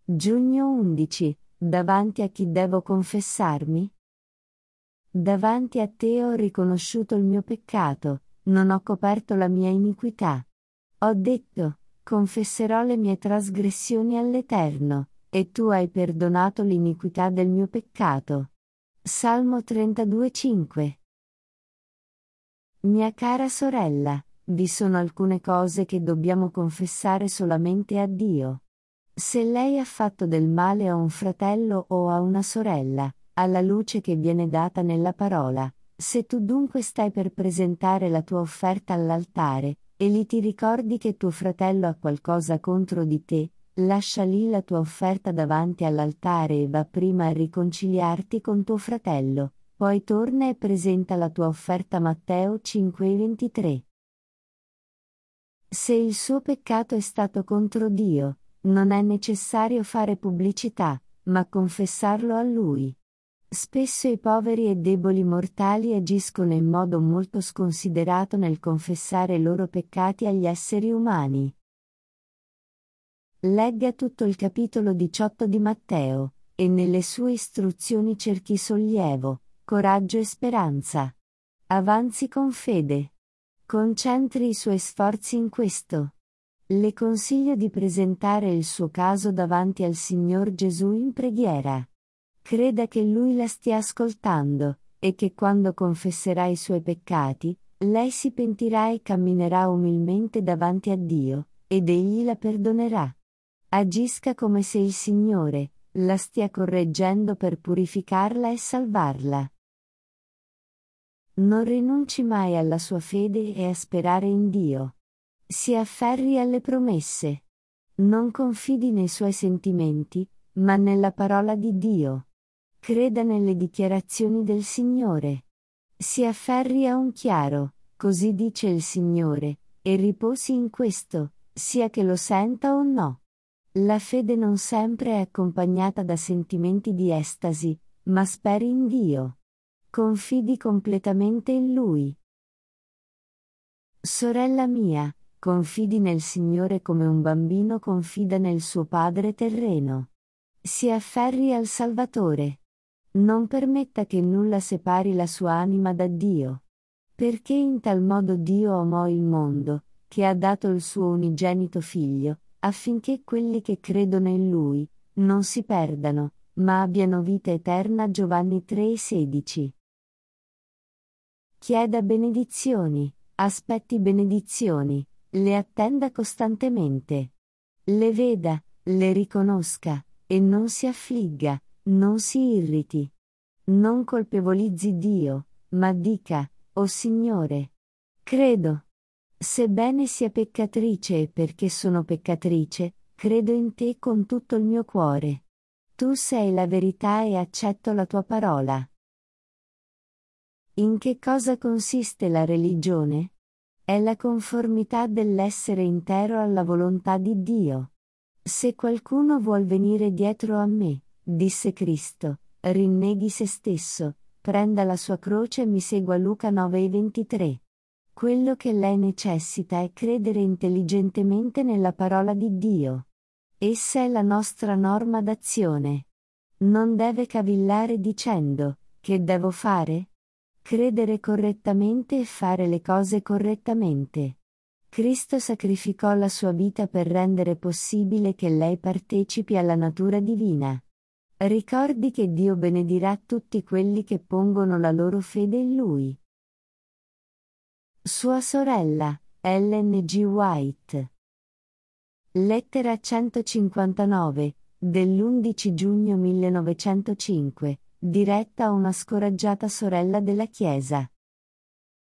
Giugno 11. Davanti a chi devo confessarmi? Davanti a te ho riconosciuto il mio peccato, non ho coperto la mia iniquità. Ho detto, confesserò le mie trasgressioni all'Eterno, e tu hai perdonato l'iniquità del mio peccato. Salmo 32,5. Mia cara sorella, vi sono alcune cose che dobbiamo confessare solamente a Dio. Se lei ha fatto del male a un fratello o a una sorella, alla luce che viene data nella parola, se tu dunque stai per presentare la tua offerta all'altare, e lì ti ricordi che tuo fratello ha qualcosa contro di te, lascia lì la tua offerta davanti all'altare e va prima a riconciliarti con tuo fratello, poi torna e presenta la tua offerta. Matteo 5,23. Se il suo peccato è stato contro Dio, non è necessario fare pubblicità, ma confessarlo a Lui. Spesso i poveri e deboli mortali agiscono in modo molto sconsiderato nel confessare i loro peccati agli esseri umani. Legga tutto il capitolo 18 di Matteo, e nelle sue istruzioni cerchi sollievo, coraggio e speranza. Avanzi con fede. Concentri i suoi sforzi in questo. Le consiglio di presentare il suo caso davanti al Signor Gesù in preghiera. Creda che Lui la stia ascoltando, e che quando confesserà i suoi peccati, lei si pentirà e camminerà umilmente davanti a Dio, ed Egli la perdonerà. Agisca come se il Signore la stia correggendo per purificarla e salvarla. Non rinunci mai alla sua fede e a sperare in Dio. Si afferri alle promesse. Non confidi nei suoi sentimenti, ma nella parola di Dio. Creda nelle dichiarazioni del Signore. Si afferri a un chiaro, così dice il Signore, e riposi in questo, sia che lo senta o no. La fede non sempre è accompagnata da sentimenti di estasi, ma speri in Dio. Confidi completamente in Lui. Sorella mia, confidi nel Signore come un bambino confida nel suo padre terreno. Si afferri al Salvatore. Non permetta che nulla separi la sua anima da Dio. Perché in tal modo Dio amò il mondo, che ha dato il suo unigenito Figlio, affinché quelli che credono in Lui non si perdano, ma abbiano vita eterna. Giovanni 3,16. Chieda benedizioni, aspetti benedizioni, le attenda costantemente. Le veda, le riconosca, e non si affligga, non si irriti. Non colpevolizzi Dio, ma dica, «O Signore, credo. Sebbene sia peccatrice e perché sono peccatrice, credo in te con tutto il mio cuore. Tu sei la verità e accetto la tua parola». In che cosa consiste la religione? È la conformità dell'essere intero alla volontà di Dio. Se qualcuno vuol venire dietro a me, disse Cristo, rinneghi se stesso, prenda la sua croce e mi segua. Luca 9,23. Quello che lei necessita è credere intelligentemente nella parola di Dio. Essa è la nostra norma d'azione. Non deve cavillare dicendo, che devo fare? Credere correttamente e fare le cose correttamente. Cristo sacrificò la sua vita per rendere possibile che lei partecipi alla natura divina. Ricordi che Dio benedirà tutti quelli che pongono la loro fede in Lui. Sua sorella, Ellen G. White. Lettera 159, dell'11 giugno 1905, diretta a una scoraggiata sorella della Chiesa.